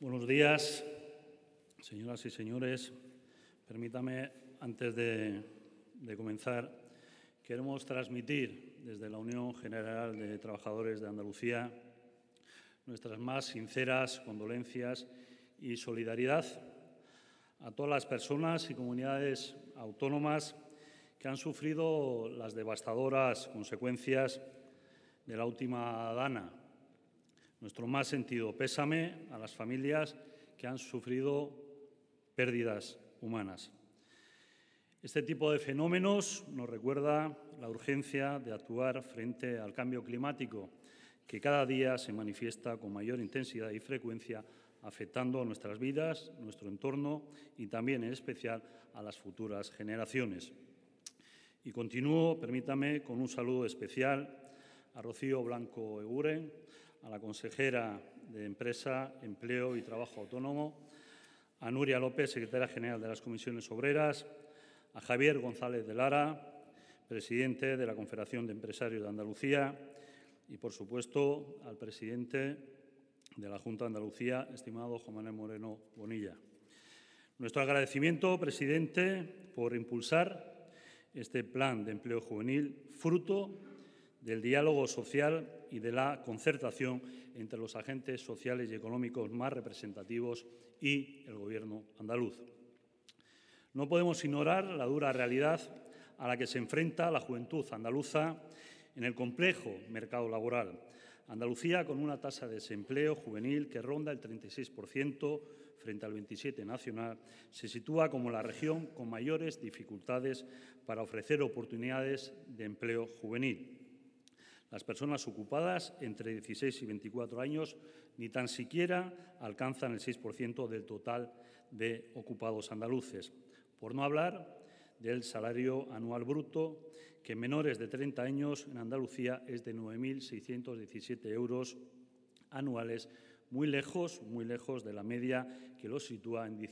Buenos días, señoras y señores. Permítame, antes de comenzar, queremos transmitir desde la Unión General de Trabajadores de Andalucía nuestras más sinceras condolencias y solidaridad a todas las personas y comunidades autónomas que han sufrido las devastadoras consecuencias de la última dana. Nuestro más sentido pésame a las familias que han sufrido pérdidas humanas. Este tipo de fenómenos nos recuerda la urgencia de actuar frente al cambio climático, que cada día se manifiesta con mayor intensidad y frecuencia, afectando a nuestras vidas, nuestro entorno y también, en especial, a las futuras generaciones. Y continúo, permítame, con un saludo especial a Rocío Blanco Eguren, a la consejera de Empresa, Empleo y Trabajo Autónomo, a Nuria López, secretaria general de las Comisiones Obreras, a Javier González de Lara, presidente de la Confederación de Empresarios de Andalucía y, por supuesto, al presidente de la Junta de Andalucía, estimado Juan Manuel Moreno Bonilla. Nuestro agradecimiento, presidente, por impulsar este plan de empleo juvenil, fruto del diálogo social y de la concertación entre los agentes sociales y económicos más representativos y el Gobierno andaluz. No podemos ignorar la dura realidad a la que se enfrenta la juventud andaluza en el complejo mercado laboral. Andalucía, con una tasa de desempleo juvenil que ronda el 36% frente al 27% nacional, se sitúa como la región con mayores dificultades para ofrecer oportunidades de empleo juvenil. Las personas ocupadas entre 16 y 24 años ni tan siquiera alcanzan el 6% del total de ocupados andaluces. Por no hablar del salario anual bruto, que en menores de 30 años en Andalucía es de 9.617 euros anuales, muy lejos de la media que lo sitúa en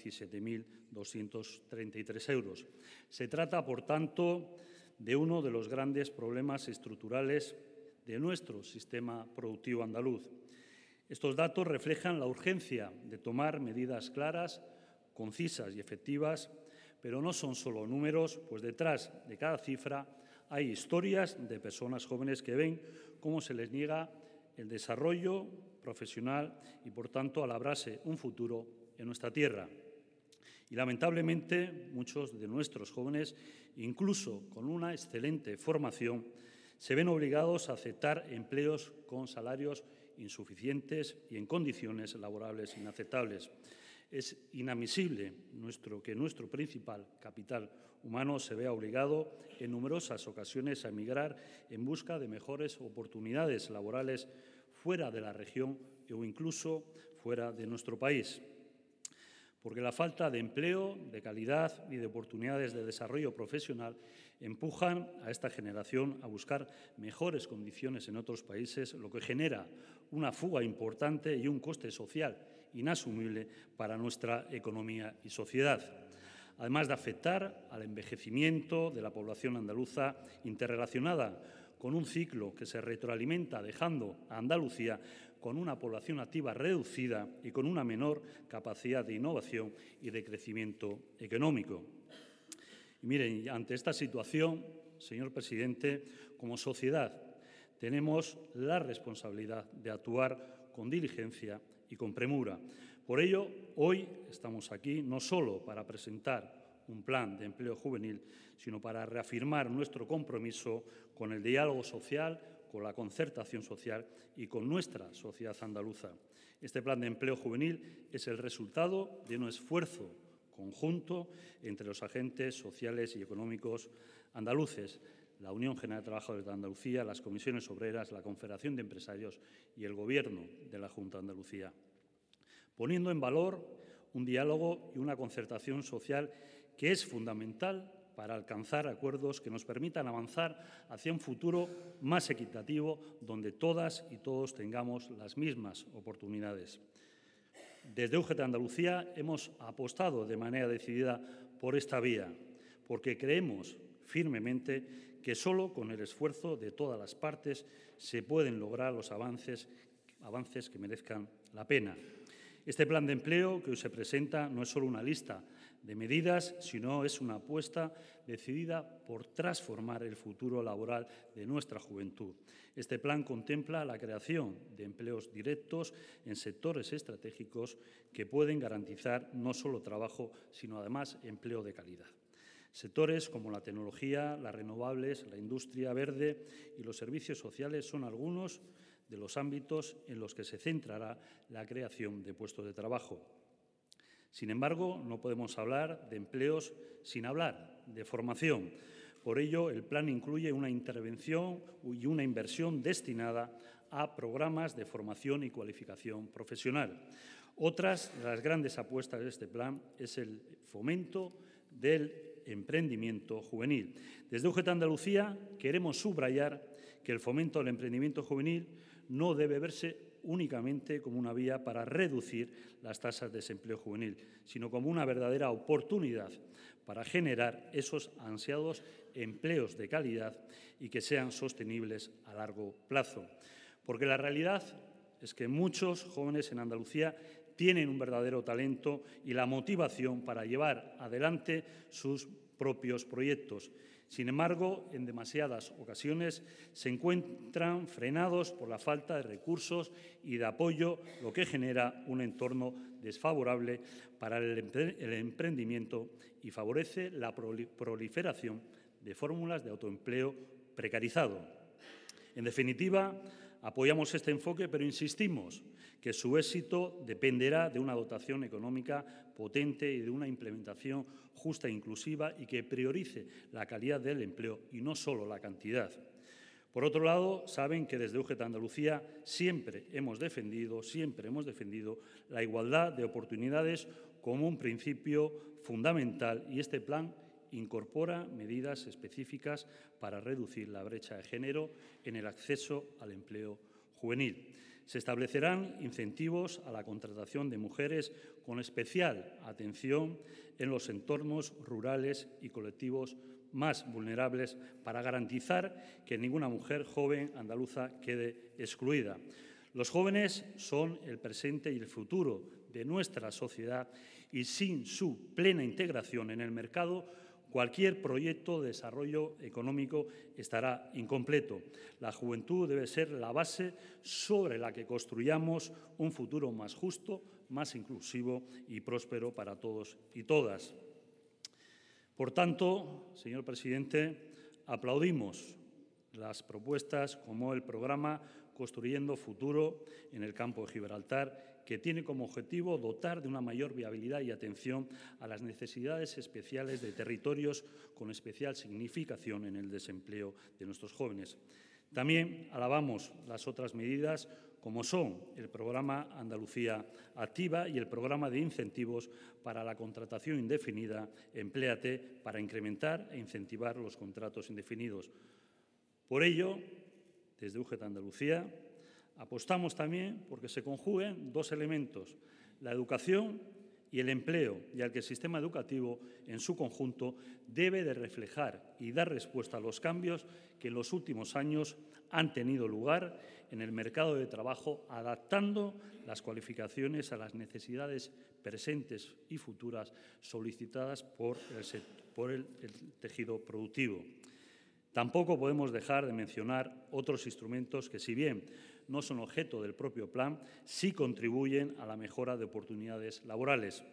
17.233 euros. Se trata, por tanto, de uno de los grandes problemas estructurales de nuestro sistema productivo andaluz. Estos datos reflejan la urgencia de tomar medidas claras, concisas y efectivas, pero no son solo números, pues detrás de cada cifra hay historias de personas jóvenes que ven cómo se les niega el desarrollo profesional y, por tanto, a labrarse un futuro en nuestra tierra. Y, lamentablemente, muchos de nuestros jóvenes, incluso con una excelente formación, se ven obligados a aceptar empleos con salarios insuficientes y en condiciones laborales inaceptables. Es inadmisible que nuestro principal capital humano se vea obligado en numerosas ocasiones a emigrar en busca de mejores oportunidades laborales fuera de la región o incluso fuera de nuestro país. Porque la falta de empleo, de calidad y de oportunidades de desarrollo profesional empujan a esta generación a buscar mejores condiciones en otros países, lo que genera una fuga importante y un coste social inasumible para nuestra economía y sociedad, además de afectar al envejecimiento de la población andaluza interrelacionada con un ciclo que se retroalimenta, dejando a Andalucía con una población activa reducida y con una menor capacidad de innovación y de crecimiento económico. Y miren, ante esta situación, señor presidente, como sociedad tenemos la responsabilidad de actuar con diligencia y con premura. Por ello, hoy estamos aquí no solo para presentar un plan de empleo juvenil, sino para reafirmar nuestro compromiso con el diálogo social, con la concertación social y con nuestra sociedad andaluza. Este plan de empleo juvenil es el resultado de un esfuerzo conjunto entre los agentes sociales y económicos andaluces, la Unión General de Trabajadores de Andalucía, las Comisiones Obreras, la Confederación de Empresarios y el Gobierno de la Junta de Andalucía, poniendo en valor un diálogo y una concertación social que es fundamental para alcanzar acuerdos que nos permitan avanzar hacia un futuro más equitativo, donde todas y todos tengamos las mismas oportunidades. Desde UGT Andalucía hemos apostado de manera decidida por esta vía, porque creemos firmemente que solo con el esfuerzo de todas las partes se pueden lograr los avances que merezcan la pena. Este plan de empleo que hoy se presenta no es solo una lista de medidas, sino es una apuesta decidida por transformar el futuro laboral de nuestra juventud. Este plan contempla la creación de empleos directos en sectores estratégicos que pueden garantizar no solo trabajo, sino además empleo de calidad. Sectores como la tecnología, las renovables, la industria verde y los servicios sociales son algunos de los ámbitos en los que se centrará la creación de puestos de trabajo. Sin embargo, no podemos hablar de empleos sin hablar de formación. Por ello, el plan incluye una intervención y una inversión destinada a programas de formación y cualificación profesional. Otras de las grandes apuestas de este plan es el fomento del emprendimiento juvenil. Desde UGT Andalucía queremos subrayar que el fomento del emprendimiento juvenil no debe verse únicamente como una vía para reducir las tasas de desempleo juvenil, sino como una verdadera oportunidad para generar esos ansiados empleos de calidad y que sean sostenibles a largo plazo. Porque la realidad es que muchos jóvenes en Andalucía tienen un verdadero talento y la motivación para llevar adelante sus propios proyectos. Sin embargo, en demasiadas ocasiones se encuentran frenados por la falta de recursos y de apoyo, lo que genera un entorno desfavorable para el emprendimiento y favorece la proliferación de fórmulas de autoempleo precarizado. En definitiva, apoyamos este enfoque, pero insistimos que su éxito dependerá de una dotación económica potente y de una implementación justa e inclusiva y que priorice la calidad del empleo y no solo la cantidad. Por otro lado, saben que desde UGT Andalucía siempre hemos defendido la igualdad de oportunidades como un principio fundamental y este plan incorpora medidas específicas para reducir la brecha de género en el acceso al empleo juvenil. Se establecerán incentivos a la contratación de mujeres con especial atención en los entornos rurales y colectivos más vulnerables para garantizar que ninguna mujer joven andaluza quede excluida. Los jóvenes son el presente y el futuro de nuestra sociedad y sin su plena integración en el mercado, cualquier proyecto de desarrollo económico estará incompleto. La juventud debe ser la base sobre la que construyamos un futuro más justo, más inclusivo y próspero para todos y todas. Por tanto, señor presidente, aplaudimos las propuestas como el programa Construyendo Futuro en el campo de Gibraltar, que tiene como objetivo dotar de una mayor viabilidad y atención a las necesidades especiales de territorios con especial significación en el desempleo de nuestros jóvenes. También alabamos las otras medidas como son el programa Andalucía Activa y el programa de incentivos para la contratación indefinida Empléate para incrementar e incentivar los contratos indefinidos. Por ello, desde UGT Andalucía apostamos también porque se conjuguen dos elementos, la educación y el empleo, ya que el sistema educativo en su conjunto debe de reflejar y dar respuesta a los cambios que en los últimos años han tenido lugar en el mercado de trabajo, adaptando las cualificaciones a las necesidades presentes y futuras solicitadas por el tejido productivo. Tampoco podemos dejar de mencionar otros instrumentos que, si bien no son objeto del propio plan, sí contribuyen a la mejora de oportunidades laborales.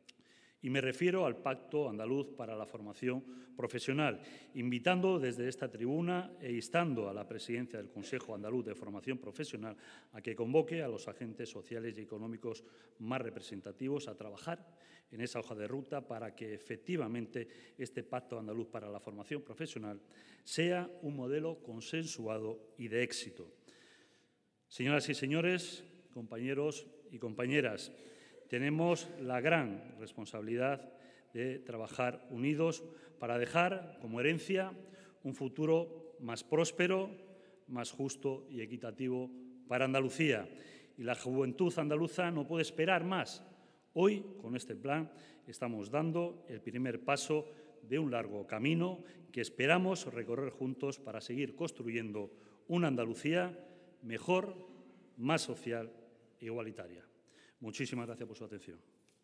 Y me refiero al Pacto Andaluz para la Formación Profesional, invitando desde esta tribuna e instando a la presidencia del Consejo Andaluz de Formación Profesional a que convoque a los agentes sociales y económicos más representativos a trabajar en esa hoja de ruta para que efectivamente este Pacto Andaluz para la Formación Profesional sea un modelo consensuado y de éxito. Señoras y señores, compañeros y compañeras, tenemos la gran responsabilidad de trabajar unidos para dejar como herencia un futuro más próspero, más justo y equitativo para Andalucía. Y la juventud andaluza no puede esperar más. Hoy, con este plan, estamos dando el primer paso de un largo camino que esperamos recorrer juntos para seguir construyendo una Andalucía mejor, más social e igualitaria. Muchísimas gracias por su atención.